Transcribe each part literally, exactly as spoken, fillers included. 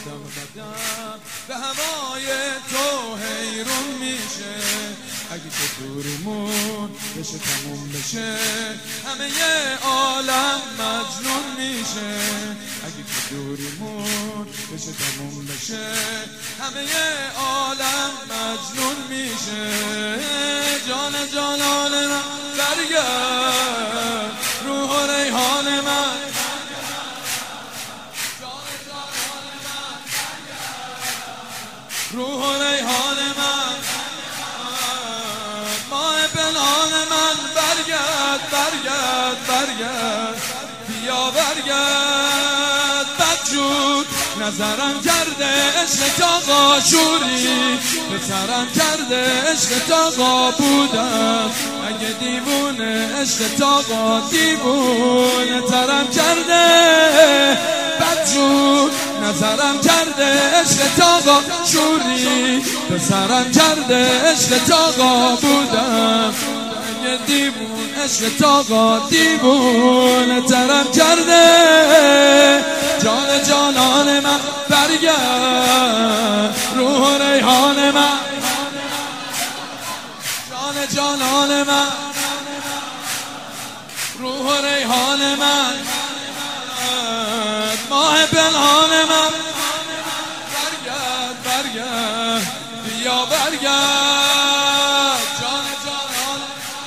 قدم قدم به هوای تو حیرون میشه. اگه که دوریمون بشه تموم بشه همه یه عالم مجنون میشه. اگه که دوریمون بشه تموم بشه همه یه عالم مجنون میشه. جان جانان من برگرد، روح و ریحان من روح و ریحان من ماه پنهان من برگرد برگرد برگرد بیا برگرد. بدجور نظرم کرده عشق تا شوری به سرم کرده عشق تا بودم. اگه دیوونه عشق تا دیوونه ترم کرده بدجور نظرم کرده عشق تا شوری به سرم کرده عشق تا بودم. اگه دیوون عشق تا دیوونه ترم کرده. جان جانان من برگرد، روح و ریحان من جان جانان من روح و ریحان من ماه پنهان من برگرد برگرد بیا برگرد. جان جانان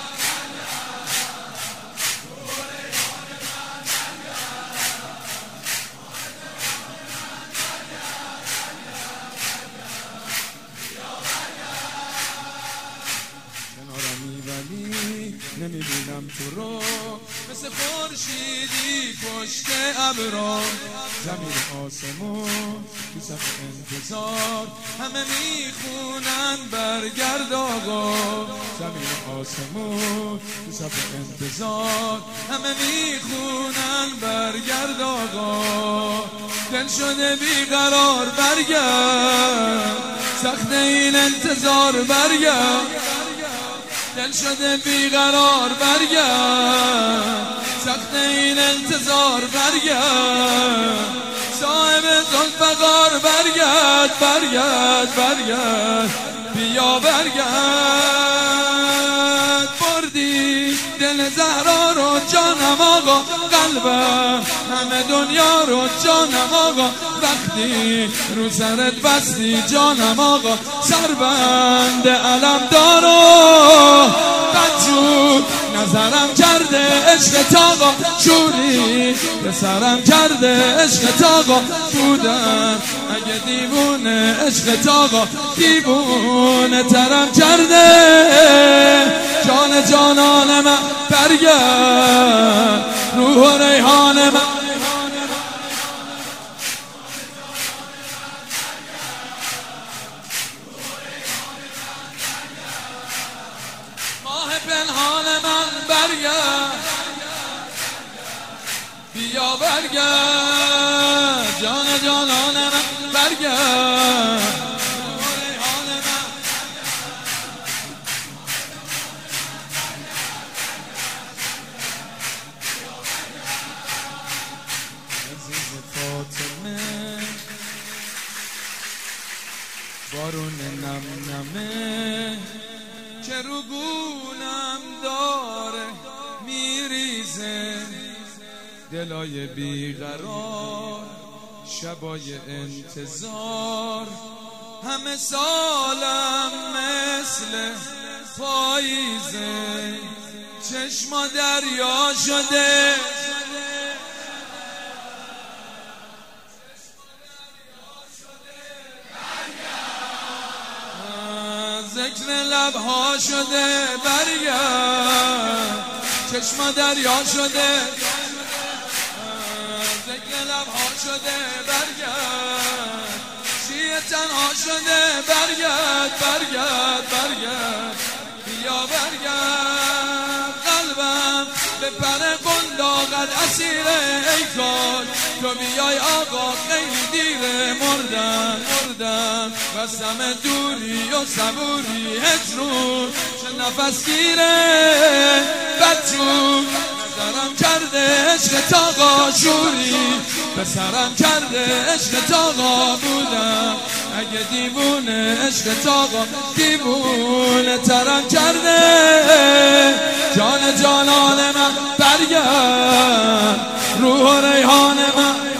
کنارمی ولی نمیبینم تو رو مثل خورشیدی پشت ابرا. زمین آسمون تو صف انتظار همه میخونن برگرد آقا. زمین آسمون تو صف انتظار همه میخونن برگرد آقا. دل شده بیقرار برگرد، سخت این انتظار برگرد. دل شده بیقرار برگرد، سخت این انتظار برگرد. صاحب ذوالفقار برگرد برگرد برگرد بیا برگرد. بردی دل زهرا رو جانم آقا، قلبم همه دنیا رو جانم آقا. وقتی رو سرت بستی جانم آقا، سربند علم دارو. بدجور نظرم کرده عشق تاقا شوری به سرم کرده عشق تاقا بودم. اگه دیوونه عشق تاقا دیوونه ترم کرده. جان جانان من برگرد، روح و ریحان من ماه پنهان من برگرد بیا برگرد. جان جانان من برگرد، بارون نم نمه که رو گونم داره میریزه. دلای بیقرار شبای انتظار همه سالم مثل پاییزه. چشما دریا شده ذکر لبها شده برگرد. چشما دریا شده ذکر لبها شده برگرد. شیعه تنها شده برگرد برگرد برگرد بیا برگرد. قلبم به پر قنداقت اسیره ای کاش تو بیای آقا، خیلی دیره مردم مردم. قسم دوری و صبوری هجرون چه نفس گیره. بدجور نظرم کرده عشق تاقا شوری به سرم کرده عشق تاقا بودم، اگه دیوونه عشق تاقا دیوونه ترم کرده. جان جانان من برگرد، روح و ریحان من